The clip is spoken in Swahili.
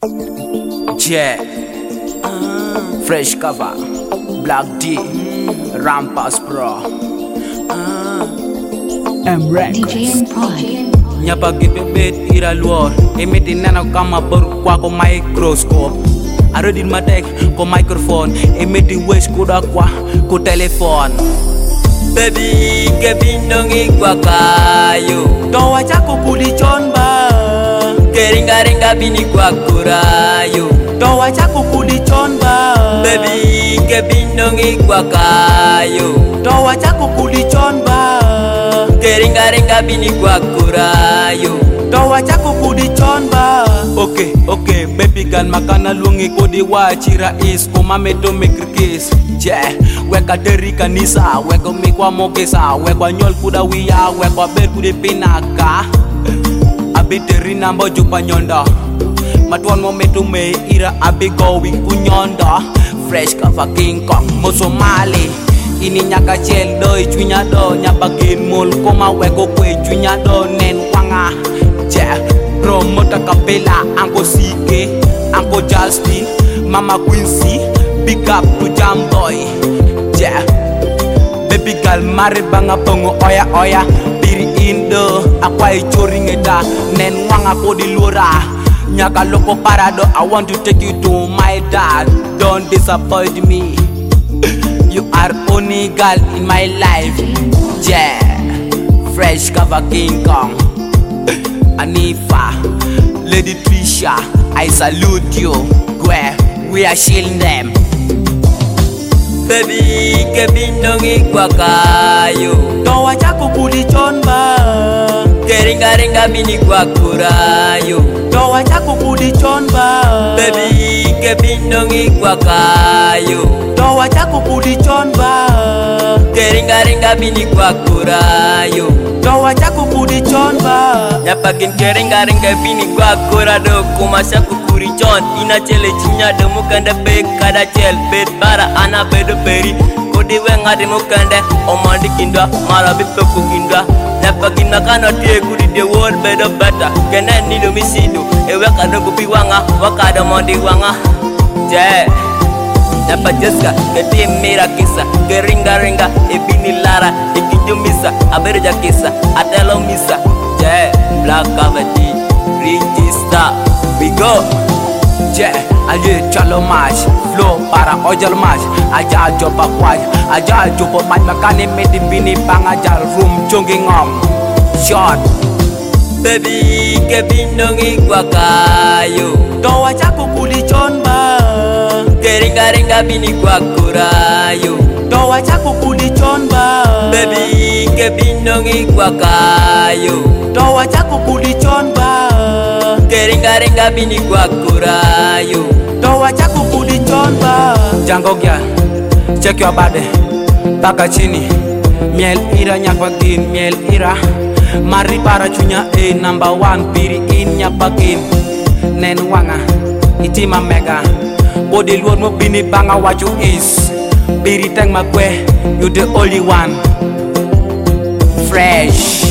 Yeah, fresh cover, Black D, Rampas Pro, M-Rex DJ and Pride. Nyapa gibet ira luor, emiti nana kama baru kwa microscope. Arodin matek ko microphone, emiti wish kuda kwa ko telephone. Baby, kebindongi kwa kayo Towa chako kulichonba Keringa bini kwa kurayo Towa chako kulichonba Baby, kebindongi kwa kayo Towa chako kulichonba Keringa bini kwa kurayo Towa chako kulichonba Okay, baby girl makana lungi kodi wachira is Kumame to make kiss Yeah, weka deri kanisa, weka mikwa mokesa, weka nyol kuda wia, weka bel kude pinaka. Abiteri nambo jupa nyonda, matuan momentu me ira abi going kunyonda. Fresh cover King Kong, moso mali, ini nyaka chel doi chunya do, nyapa kin mul koma weko kwe chunya do nen wanga. Yeah, promoter kapela, Uncle CK, Uncle Justin, Mama Quincy. Big up to Jam Boy, yeah. Baby girl mari banga bongo oya Biri indo, aqua choring eda Nen wanga kodi lura Nyaka loko parado, I want to take you to my dad. Don't disappoint me. You are only girl in my life, yeah. Fresh cover King Kong, Anifa, Lady Trisha, I salute you. Where we are shielding them. Baby, kebindongi kwa kayo Towa chako kulichonba Keringa bini kwa kurayo Towa chako kulichonba Baby, kebindongi kwa kayo Towa chako kulichonba Keringa bini kwa kurayo Towa chako kulichonba Nyapakin keringa bini kwa kurado Kumasha kurichon ina chele chinya de mukande be kada chel bet bara ana bedo peri kodi wenga de mukande omandi kindwa mara bipe kugindwa napagina kana tie kudi de world bedo better kenen ni do misido e weka do kupi wanga wakada mondi wanga je napa jeska keti mira kisa keringa e bini lara ikijumisa abereja kisa atelo misa je black cavity register. We go, yeah, aye chalo match, flow para ojal match, aja jopa kwaj, aja jopa match makane medi bini bang aja room chonging shot. Baby, kebindongi kwa kayo Towa chako kulichonba Keringa bini kwa kurayo Towa chako kulichonba Baby, kebindongi kwa kayo Towa chako kulichonba Keringa bini kwa kurayo Towa chako kulichonba Jango girl, check your body Baka chini Miel ira nyapagin, miel ira Mari para chunya number one Biri in nyapagin Nen wanga, itima mega Body luar mo bini banga what you is Biri teng makwe, you the only one Fresh